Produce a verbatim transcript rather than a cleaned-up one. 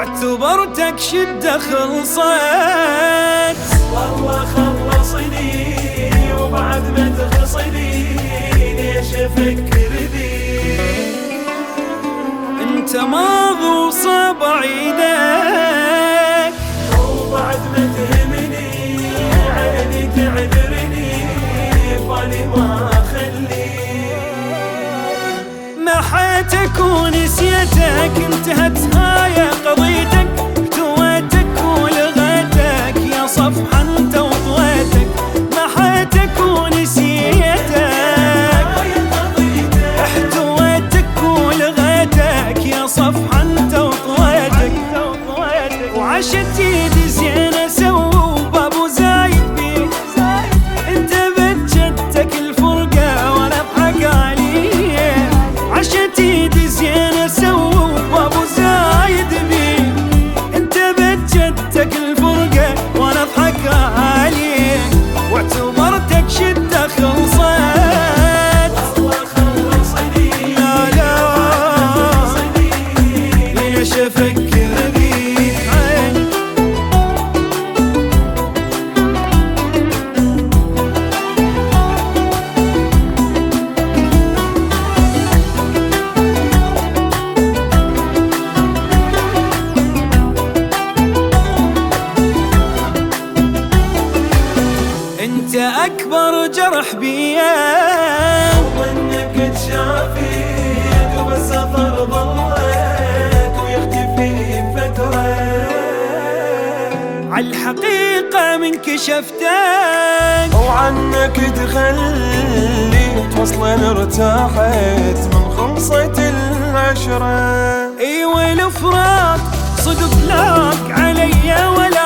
واعتبرتك شدة خلصت. والله خلصني وبعد ما تخلصني ليش افكر ذي؟ انت ماضي وصاب عيدك وبعد ما تهمني عيني تعذرني بالي ما اخلي. محيتك ونسيتك انتهت هاي قضيتك، احتويتك ولغيتك يا صفحة انت وطويتك. محيتك ونسيتك احتويتك ولغيتك يا صفحة انت وطويتك. وعشت يدي زينة سووا بابو زايد بيك، انت بجدتك الفرقة وانا اضحك عليك. عشت يدي زينة سووا بابو زايد بيك، انت بجدتك الفرقة وانا اضحك عليك. واعتبرتك شدة خلصت. والله خلصني لا لا ليش افكر بيك؟ انت اكبر جرح بيا وانك تشافيت وبس اثر ضلك ويختفي فترة. عالحقيقة من كشفتك وعنك تخليت وصلا ارتاحت من خلصة العشرة. ايوه الافراط صدق لاك علي ولا